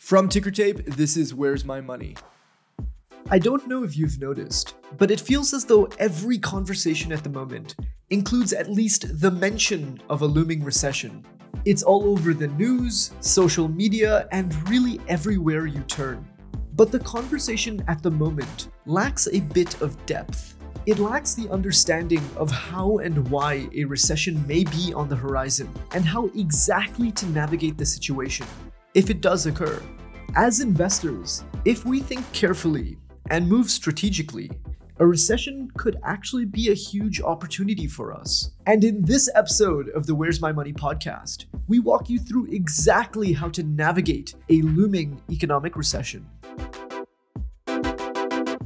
From Ticker Tape, this is Where's My Money? I don't know if you've noticed, but it feels as though every conversation at the moment includes at least the mention of a looming recession. It's all over the news, social media, and really everywhere you turn. But the conversation at the moment lacks a bit of depth. It lacks the understanding of how and why a recession may be on the horizon, and how exactly to navigate the situation if it does occur. As investors, if we think carefully and move strategically, a recession could actually be a huge opportunity for us. And in this episode of the Where's My Money podcast, we walk you through exactly how to navigate a looming economic recession. To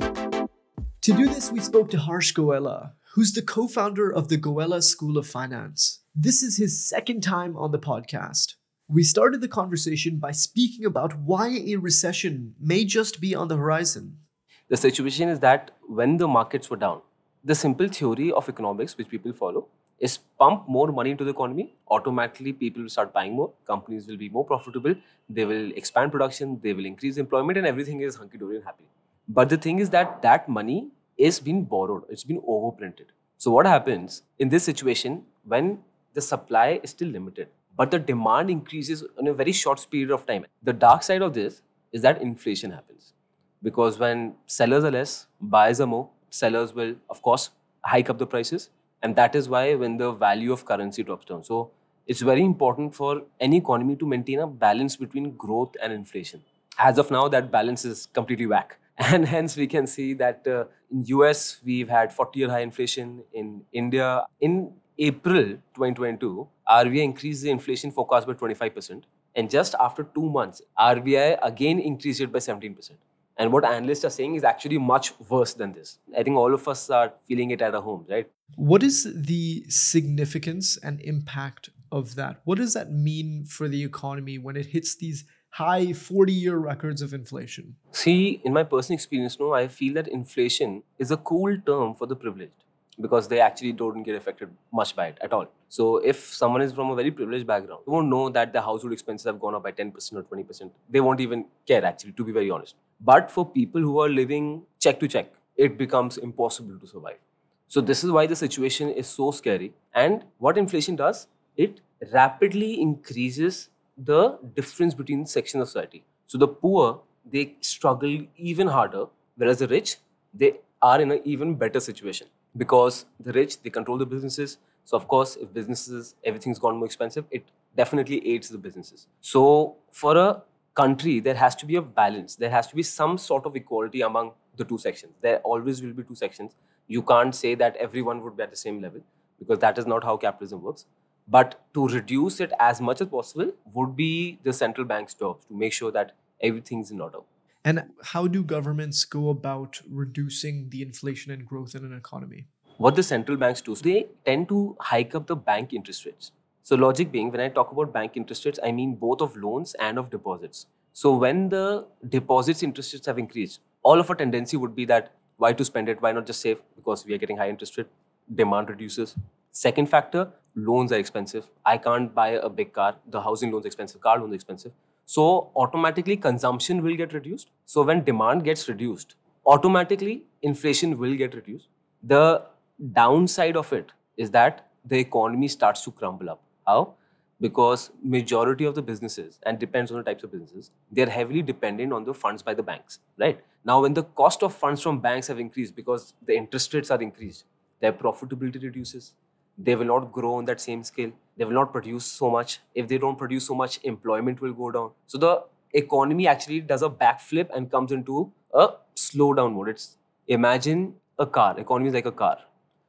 do this, we spoke to Harsh Goela, who's the co-founder of the Goela School of Finance. This is his second time on the podcast. We started the conversation by speaking about why a recession may just be on the horizon. The situation is that when the markets were down, the simple theory of economics which people follow is pump more money into the economy, automatically people will start buying more, companies will be more profitable, they will expand production, they will increase employment, and everything is hunky-dory and happy. But the thing is that that money is being borrowed, it's been overprinted. So what happens in this situation when the supply is still limited, but the demand increases in a very short period of time? The dark side of this is that inflation happens. Because when sellers are less, buyers are more, sellers will, of course, hike up the prices. And that is why when the value of currency drops down. So it's very important for any economy to maintain a balance between growth and inflation. As of now, that balance is completely whack. And hence we can see that in US, we've had 40-year high inflation. In India, in April 2022, RBI increased the inflation forecast by 25%. And just after 2 months, RBI again increased it by 17%. And what analysts are saying is actually much worse than this. I think all of us are feeling it at our homes, right? What is the significance and impact of that? What does that mean for the economy when it hits these high 40-year records of inflation? See, in my personal experience, I feel that inflation is a cool term for the privileged because they actually don't get affected much by it at all. So if someone is from a very privileged background, they won't know that the household expenses have gone up by 10% or 20%. They won't even care, actually, to be very honest. But for people who are living check to check, it becomes impossible to survive. So this is why the situation is so scary. And what inflation does, it rapidly increases the difference between sections of society. So the poor, they struggle even harder, whereas the rich, they are in an even better situation. Because the rich, they control the businesses. So of course, if businesses, everything's gone more expensive, it definitely aids the businesses. So for a country, there has to be a balance. There has to be some sort of equality among the two sections. There always will be two sections. You can't say that everyone would be at the same level because that is not how capitalism works. But to reduce it as much as possible would be the central bank's job to make sure that everything's in order. And how do governments go about reducing the inflation and growth in an economy? What the central banks do, they tend to hike up the bank interest rates. So logic being, when I talk about bank interest rates, I mean both of loans and of deposits. So when the deposits interest rates have increased, all of our tendency would be that why to spend it, why not just save? Because we are getting high interest rate, demand reduces. Second factor, loans are expensive. I can't buy a big car. The housing loan is expensive, car loan is expensive. So automatically consumption will get reduced. So when demand gets reduced, automatically inflation will get reduced. The downside of it is that the economy starts to crumble up. How? Because majority of the businesses, and depends on the types of businesses, they're heavily dependent on the funds by the banks, right? Now, when the cost of funds from banks have increased because the interest rates are increased, their profitability reduces. They will not grow on that same scale. They will not produce so much. If they don't produce so much, employment will go down. So the economy actually does a backflip and comes into a slowdown mode. It's imagine a car. Economy is like a car.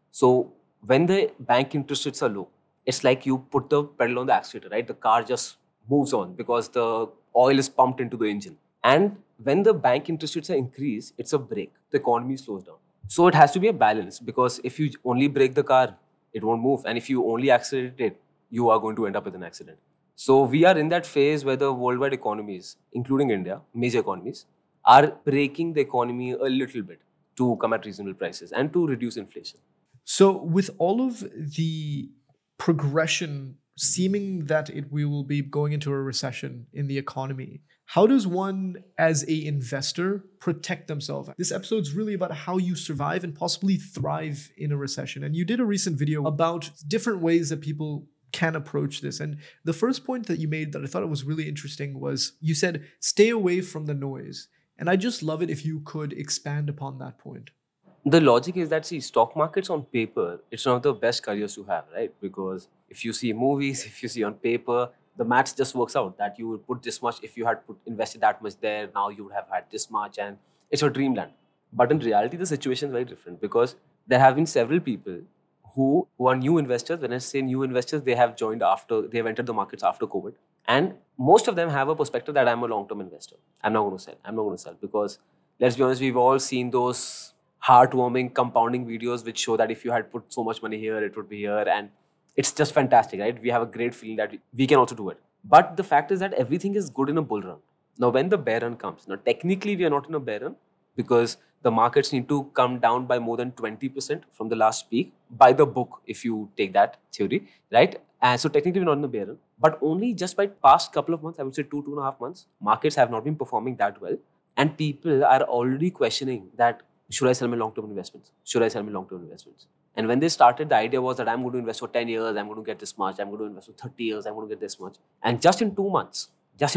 So when the bank interest rates are low, it's like you put the pedal on the accelerator, right? The car just moves on because the oil is pumped into the engine. And when the bank interest rates are increased, it's a brake. The economy slows down. So it has to be a balance because if you only brake the car, it won't move. And if you only accelerate it, you are going to end up with an accident. So we are in that phase where the worldwide economies, including India, major economies, are breaking the economy a little bit to come at reasonable prices and to reduce inflation. So with all of the progression seeming that we will be going into a recession in the economy, how does one as a investor protect themselves? This episode's really about how you survive and possibly thrive in a recession. And you did a recent video about different ways that people can approach this. And the first point that you made that I thought it was really interesting was you said, stay away from the noise. And I just love it if you could expand upon that point. The logic is that, see, stock markets on paper, it's one of the best careers to have, right? Because if you see movies, if you see on paper, the maths just works out that you would put this much, if you had invested that much there, now you would have had this much, and it's your dreamland. But in reality, the situation is very different because there have been several people who are new investors. When I say new investors, they have entered the markets after COVID. And most of them have a perspective that I'm a long-term investor. I'm not going to sell. I'm not going to sell because, let's be honest, we've all seen those heartwarming compounding videos which show that if you had put so much money here, it would be here. And it's just fantastic, right? We have a great feeling that we can also do it. But the fact is that everything is good in a bull run. Now, when the bear run comes, now technically we are not in a bear run because the markets need to come down by more than 20% from the last peak by the book, if you take that theory, right? And so technically we're not in a bear run, but only just by past couple of months, I would say 2.5 months, markets have not been performing that well. And people are already questioning that, should I sell my long-term investments? Should I sell my long-term investments? And when they started, the idea was that I'm going to invest for 10 years, I'm going to get this much, I'm going to invest for 30 years, I'm going to get this much. And just in 2 months,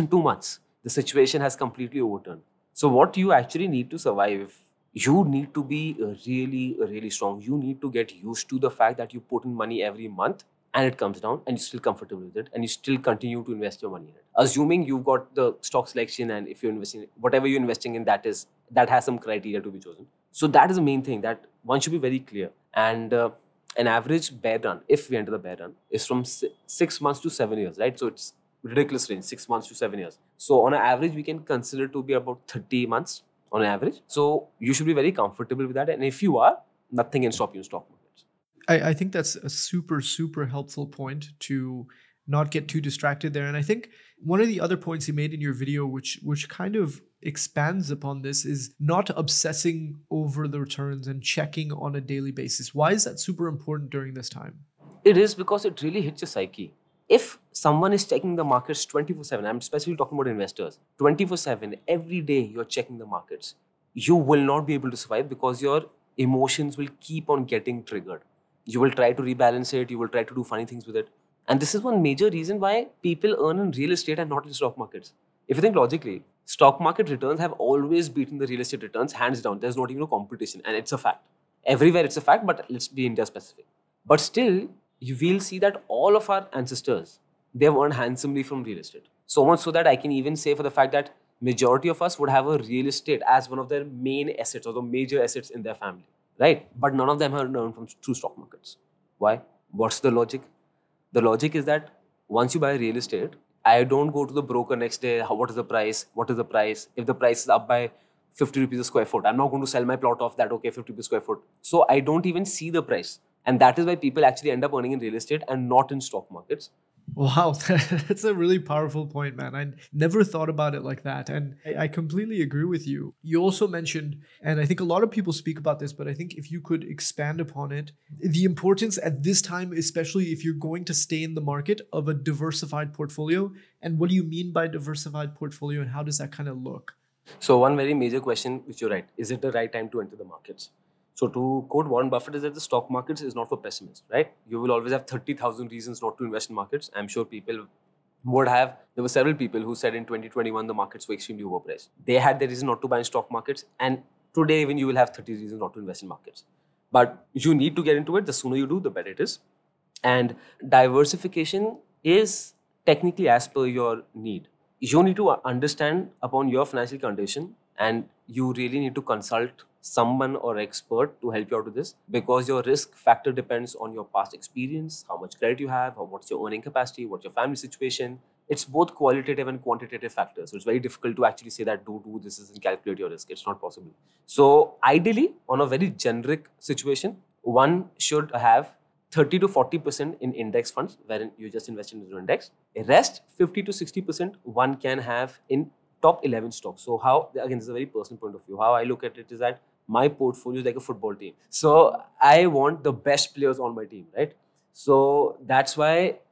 the situation has completely overturned. So what you actually need to survive, you need to be really, really strong. You need to get used to the fact that you put in money every month and it comes down and you're still comfortable with it and you still continue to invest your money in it. Assuming you've got the stock selection and if you're investing, whatever you're investing in, that has some criteria to be chosen. So that is the main thing that one should be very clear. And an average bear run, if we enter the bear run, is from 6 months to 7 years, right? So it's ridiculous range, 6 months to 7 years. So on an average, we can consider to be about 30 months on average. So you should be very comfortable with that. And if you are, nothing can stop you in stock markets. I think that's a super, super helpful point to not get too distracted there. And I think one of the other points you made in your video, which kind of expands upon this, is not obsessing over the returns and checking on a daily basis. Why is that super important during this time? It is because it really hits your psyche. If someone is checking the markets 24/7, I'm especially talking about investors, 24/7, every day you're checking the markets, you will not be able to survive because your emotions will keep on getting triggered. You will try to rebalance it, you will try to do funny things with it. And this is one major reason why people earn in real estate and not in stock markets. If you think logically, stock market returns have always beaten the real estate returns, hands down. There's not even a competition, and it's a fact. Everywhere it's a fact, but let's be India specific. But still, you will see that all of our ancestors, they have earned handsomely from real estate. So much so that I can even say for the fact that majority of us would have a real estate as one of their main assets or the major assets in their family, right? But none of them have earned from through stock markets. Why? What's the logic? The logic is that once you buy real estate, I don't go to the broker next day. What is the price? What is the price? If the price is up by 50 rupees a square foot, I'm not going to sell my plot off that, okay, 50 rupees square foot. So I don't even see the price. And that is why people actually end up earning in real estate and not in stock markets. Wow, that's a really powerful point, man. I never thought about it like that. And I completely agree with you. You also mentioned, and I think a lot of people speak about this, but I think if you could expand upon it, the importance at this time, especially if you're going to stay in the market, of a diversified portfolio. And what do you mean by diversified portfolio and how does that kind of look? So one very major question, which you're right, is it the right time to enter the markets? So to quote Warren Buffett, is that the stock markets is not for pessimists, right? You will always have 30,000 reasons not to invest in markets. I'm sure people would have. There were several people who said in 2021 the markets were extremely overpriced. They had the reason not to buy in stock markets, and today even you will have 30 reasons not to invest in markets. But you need to get into it. The sooner you do, the better it is. And diversification is technically as per your need. You need to understand upon your financial condition, and you really need to consult someone or expert to help you out with this, because your risk factor depends on your past experience, how much credit you have, or what's your earning capacity, what's your family situation. It's both qualitative and quantitative factors. So it's very difficult to actually say that do this and calculate your risk. It's not possible. So ideally, on a very generic situation, one should have 30 to 40% in index funds, wherein you just invest in the index. The rest, 50 to 60%, one can have in top 11 stocks. So how, again, this is a very personal point of view. How I look at it is that my portfolio is like a football team. So I want the best players on my team, right? So that's why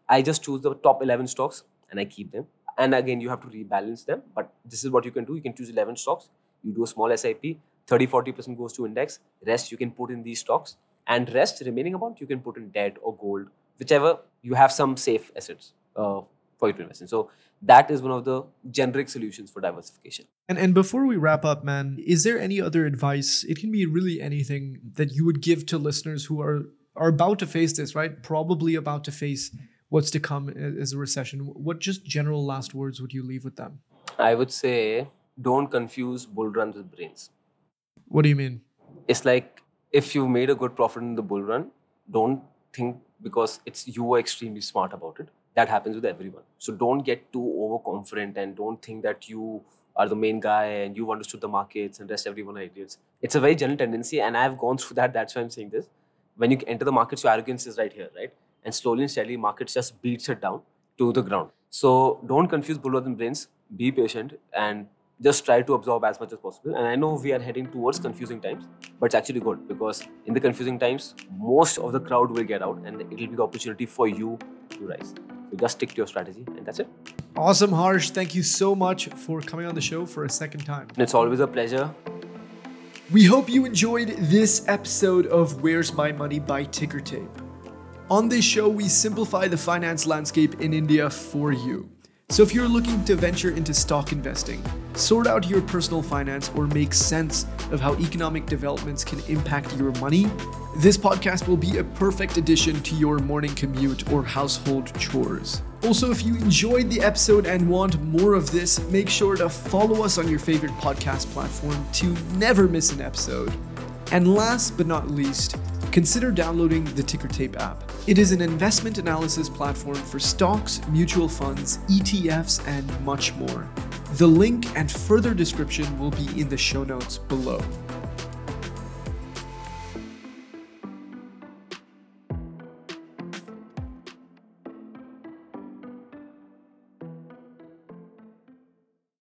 I just choose the top 11 stocks and I keep them. And again, you have to rebalance them. But this is what you can do. You can choose 11 stocks. You do a small SIP. 30-40% goes to index. Rest you can put in these stocks. And rest, remaining amount, you can put in debt or gold, whichever you have some safe assets for you to invest in. So that is one of the generic solutions for diversification. And before we wrap up, man, is there any other advice? It can be really anything that you would give to listeners who are about to face this, right? Probably about to face what's to come as a recession. What just general last words would you leave with them? I would say don't confuse bull runs with brains. What do you mean? It's like if you made a good profit in the bull run, don't think because you were extremely smart about it. That happens with everyone. So don't get too overconfident and don't think that you are the main guy and you've understood the markets and rest everyone are idiots. It's a very general tendency and I've gone through that. That's why I'm saying this. When you enter the markets, your arrogance is right here, right? And slowly and steadily, markets just beats it down to the ground. So don't confuse bull runs and brains. Be patient and just try to absorb as much as possible. And I know we are heading towards confusing times, but it's actually good because in the confusing times, most of the crowd will get out and it will be the opportunity for you to rise. So just stick to your strategy and that's it. Awesome, Harsh. Thank you so much for coming on the show for a second time. It's always a pleasure. We hope you enjoyed this episode of Where's My Money by Ticker Tape. On this show, we simplify the finance landscape in India for you. So if you're looking to venture into stock investing, sort out your personal finance, or make sense of how economic developments can impact your money, this podcast will be a perfect addition to your morning commute or household chores. Also, if you enjoyed the episode and want more of this, make sure to follow us on your favorite podcast platform to never miss an episode. And last but not least, consider downloading the Ticker Tape app. It is an investment analysis platform for stocks, mutual funds, ETFs, and much more. The link and further description will be in the show notes below.